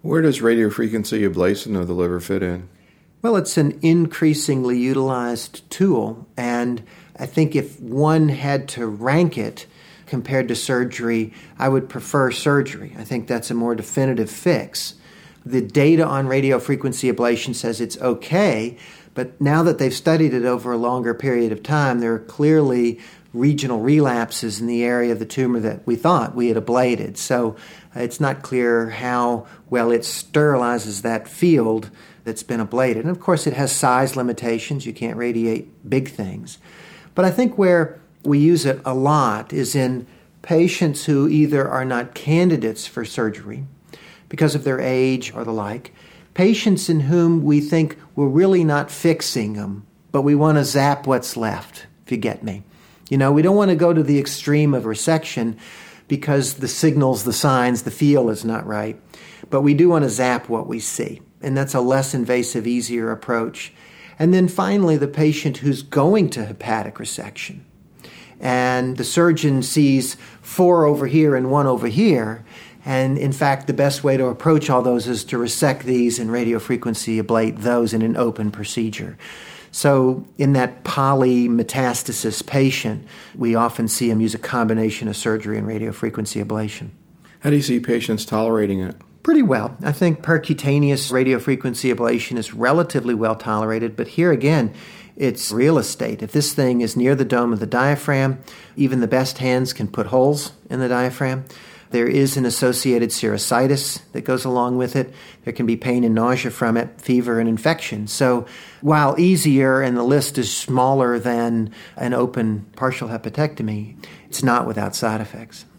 Where does radiofrequency ablation of the liver fit in? Well, it's an increasingly utilized tool, and I think if one had to rank it compared to surgery, I would prefer surgery. I think that's a more definitive fix. The data on radiofrequency ablation says it's okay, but now that they've studied it over a longer period of time, there are clearly regional relapses in the area of the tumor that we thought we had ablated. So it's not clear how well it sterilizes that field that's been ablated. And of course, it has size limitations. You can't radiate big things. But I think where we use it a lot is in patients who either are not candidates for surgery because of their age or the like, patients in whom we think we're really not fixing them, but we want to zap what's left, if you get me. You know, we don't want to go to the extreme of resection because the signals, the signs, the feel is not right, but we do want to zap what we see, and that's a less invasive, easier approach. And then finally, the patient who's going to hepatic resection, and the surgeon sees 4 over here and 1 over here, and in fact, the best way to approach all those is to resect these and radiofrequency ablate those in an open procedure. So in that polymetastasis patient, we often see them use a combination of surgery and radiofrequency ablation. How do you see patients tolerating it? Pretty well. I think percutaneous radiofrequency ablation is relatively well tolerated, but here again, it's real estate. If this thing is near the dome of the diaphragm, even the best hands can put holes in the diaphragm. There is an associated serositis that goes along with it. There can be pain and nausea from it, fever and infection. So while easier and the list is smaller than an open partial hepatectomy, it's not without side effects.